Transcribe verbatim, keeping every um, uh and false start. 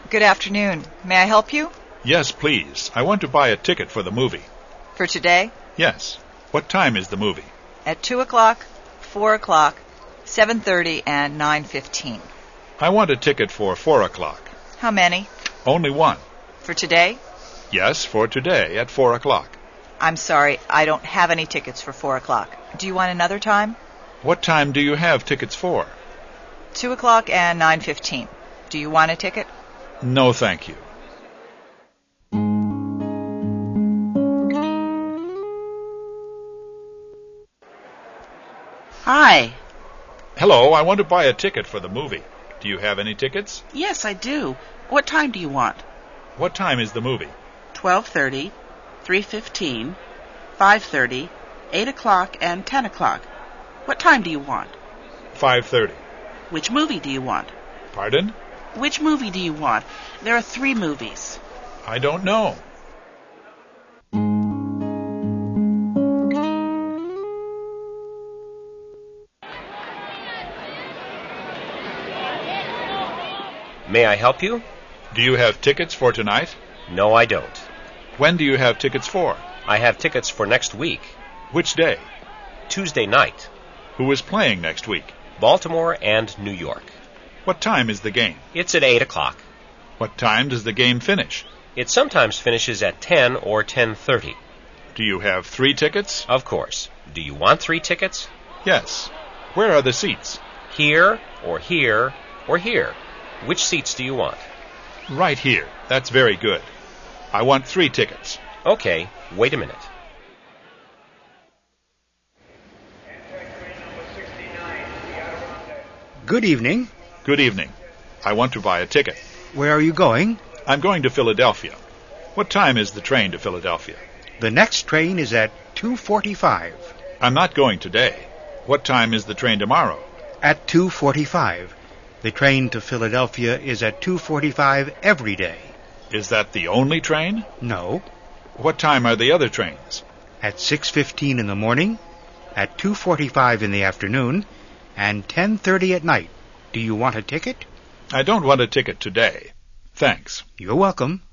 Good afternoon. May I help you? Yes, please. I want to buy a ticket for the movie. For today? Yes. What time is the movie? At two o'clock, four o'clock, seven thirty, and nine fifteen. I want a ticket for four o'clock. How many? Only one. For today? Yes, for today at four o'clock. I'm sorry, I don't have any tickets for four o'clock. Do you want another time? What time do you have tickets for? Two o'clock and nine fifteen. Do you want a ticket? No, thank you. Hi. Hello, I want to buy a ticket for the movie. Do you have any tickets? Yes, I do. What time do you want? What time is the movie? twelve thirty, three fifteen, five thirty, eight o'clock, and ten o'clock. What time do you want? five thirty. Which movie do you want? Pardon? Which movie do you want? There are three movies. I don't know. May I help you? Do you have tickets for tonight? No, I don't. When do you have tickets for? I have tickets for next week. Which day? Tuesday night. Who is playing next week? Baltimore and New York. What time is the game? It's at eight o'clock. What time does the game finish? It sometimes finishes at ten or ten thirty. Do you have three tickets? Of course. Do you want three tickets? Yes. Where are the seats? Here, or here, or here. Which seats do you want? Right here. That's very good. I want three tickets. Okay, wait a minute. Good evening. Good evening. I want to buy a ticket. Where are you going? I'm going to Philadelphia. What time is the train to Philadelphia? The next train is at two forty-five. I'm not going today. What time is the train tomorrow? At two forty-five. The train to Philadelphia is at two forty-five every day. Is that the only train? No. What time are the other trains? At six fifteen in the morning, at two forty-five in the afternoon, and ten thirty at night. Do you want a ticket? I don't want a ticket today. Thanks. You're welcome.